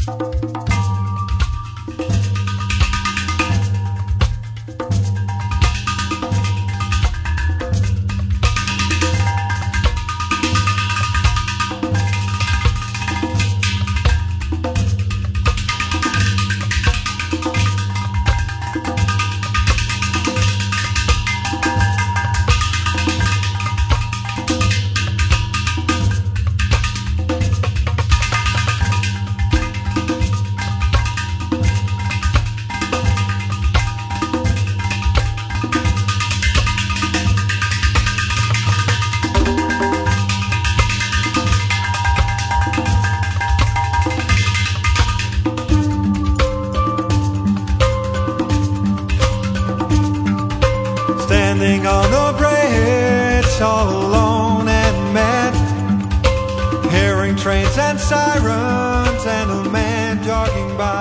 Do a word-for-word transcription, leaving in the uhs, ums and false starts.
Standing on the bridge, all alone and mad, hearing trains and sirens and a man jogging by.